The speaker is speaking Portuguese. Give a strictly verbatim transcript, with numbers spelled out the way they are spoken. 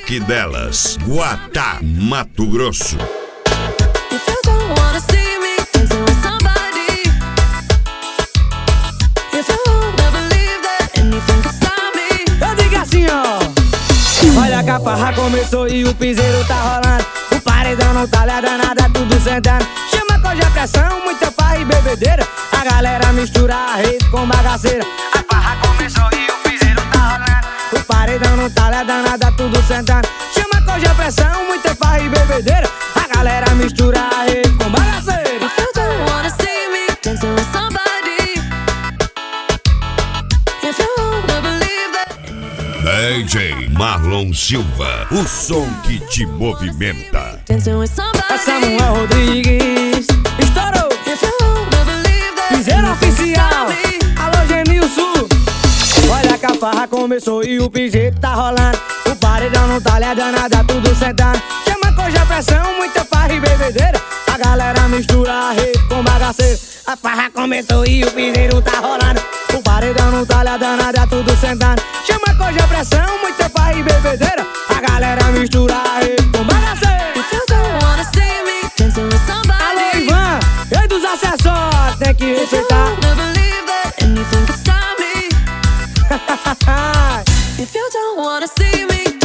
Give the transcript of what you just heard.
Parque delas, Guatá, Mato Grosso. Eu digo assim, ó. Olha que a farra começou e o piseiro tá rolando. O paredão não tá lá danada, tudo sentando. Chama com a pressão, muita farra e bebedeira. A galera mistura a rede com bagaceira. A farra começou e o piseiro tá rolando. O paredão não tá lá danada, tudo sentando. Chama com a pressão, muita farra e bebedeira. A galera mistura a rede com bagaceira. If you don't wanna see me dancing with somebody, if you wanna believe that, D J Marlon Silva, o som que te movimenta. dancing with somebody, É Samuel Rodrigues, estourou. if you wanna believe that, Piseiro oficial, me. alô Genilson. Olha que a farra começou e o piseiro tá rolando. O paredão não tá lhe danada, tudo sentando. Chama com a pressão, muita farra e bebedeira. A galera mistura a rede com bagaceiro. A farra começou e o piseiro tá rolando. O paredão não tá lhe danada, tudo sentando. Chama com a pressão, muita farra e bebedeira. A galera mistura a rede com bagaceiro. If you don't wanna see me dancing with Alô somebody, Ivan, rei dos acessórios, tem que if you respeitar. wanna believe that anything can stop me, if you don't wanna see me